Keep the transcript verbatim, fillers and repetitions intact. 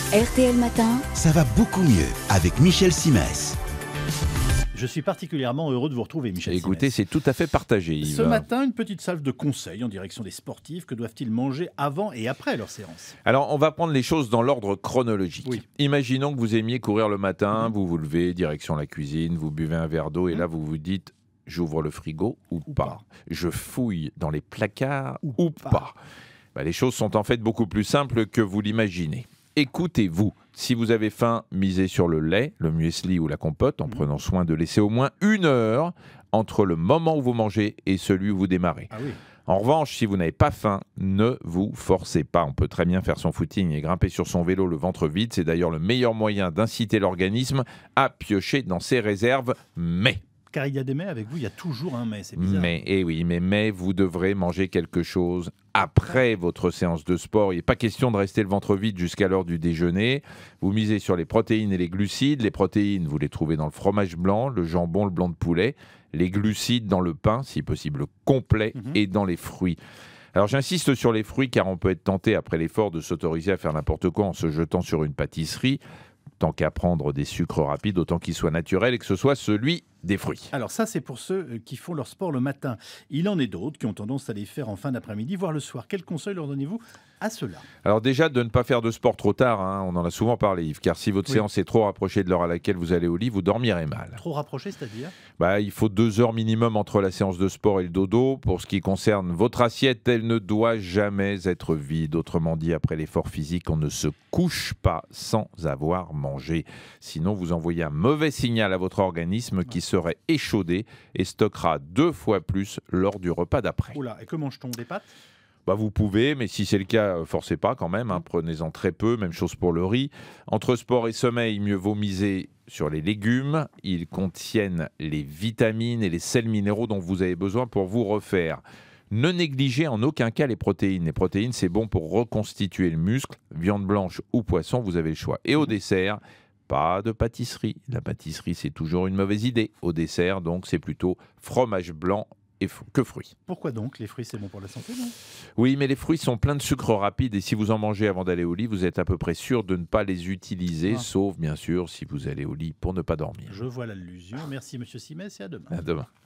R T L Matin. Ça va beaucoup mieux avec Michel Simès. Je suis particulièrement heureux de vous retrouver, Michel Écoutez, Simès. c'est tout à fait partagé, Yves. Ce matin, une petite salve de conseils en direction des sportifs. Que doivent-ils manger avant et après leur séance? Alors, on va prendre les choses dans l'ordre chronologique. Oui. Imaginons que vous aimiez courir le matin, Mmh. vous vous levez, direction la cuisine, vous buvez un verre d'eau et Mmh. là, vous vous dites « j'ouvre le frigo ou, Ou pas. pas. Je fouille dans les placards Ou ou, pas. pas. Bah, les choses sont en fait beaucoup plus simples que vous l'imaginez. Écoutez-vous, si vous avez faim, misez sur le lait, le muesli ou la compote, en Mmh. prenant soin de laisser au moins une heure entre le moment où vous mangez et celui où vous démarrez. Ah oui. En revanche, si vous n'avez pas faim, ne vous forcez pas. On peut très bien faire son footing et grimper sur son vélo le ventre vide. C'est d'ailleurs le meilleur moyen d'inciter l'organisme à piocher dans ses réserves. Mais, Car il y a des mets avec vous, il y a toujours un mais, c'est bizarre. mais, eh oui, mais, mais vous devrez manger quelque chose après votre séance de sport. Il n'est pas question de rester le ventre vide jusqu'à l'heure du déjeuner. Vous misez sur les protéines et les glucides. Les protéines, vous les trouvez dans le fromage blanc, le jambon, le blanc de poulet. Les glucides dans le pain, si possible complet, Mhm. et dans les fruits. Alors j'insiste sur les fruits car on peut être tenté après l'effort de s'autoriser à faire n'importe quoi en se jetant sur une pâtisserie. Tant qu'à prendre des sucres rapides, autant qu'ils soient naturels et que ce soit celui des fruits. Alors ça, c'est pour ceux euh, qui font leur sport le matin. Il en est d'autres qui ont tendance à les faire en fin d'après-midi, voire le soir. Quel conseil leur donnez-vous à ceux-là? Alors déjà, de ne pas faire de sport trop tard, hein, on en a souvent parlé Yves, car si votre Oui. séance est trop rapprochée de l'heure à laquelle vous allez au lit, vous dormirez mal. Trop rapproché, c'est-à-dire? Bah, il faut deux heures minimum entre la séance de sport et le dodo. Pour ce qui concerne votre assiette, elle ne doit jamais être vide. Autrement dit, après l'effort physique, on ne se couche pas sans avoir mangé. Sinon, vous envoyez un mauvais signal à votre organisme qui serait échaudé et stockera deux fois plus lors du repas d'après. Oula, et que mange-t-on? Des pâtes? Bah, vous pouvez, mais si c'est le cas, euh, forcez pas quand même, hein, prenez-en très peu, même chose pour le riz. Entre sport et sommeil, mieux vaut miser sur les légumes. Ils contiennent les vitamines et les sels minéraux dont vous avez besoin pour vous refaire. Ne négligez en aucun cas les protéines. Les protéines, c'est bon pour reconstituer le muscle. Viande blanche ou poisson, vous avez le choix. Et au dessert, pas de pâtisserie. La pâtisserie, c'est toujours une mauvaise idée. Au dessert, donc, c'est plutôt fromage blanc et f- que fruits. Pourquoi donc? Les fruits, c'est bon pour la santé, non? Oui, mais les fruits sont pleins de sucre rapide et si vous en mangez avant d'aller au lit, vous êtes à peu près sûr de ne pas les utiliser, Ah. sauf bien sûr si vous allez au lit pour ne pas dormir. Je vois l'allusion. Merci, Monsieur Simès, et à demain. À demain.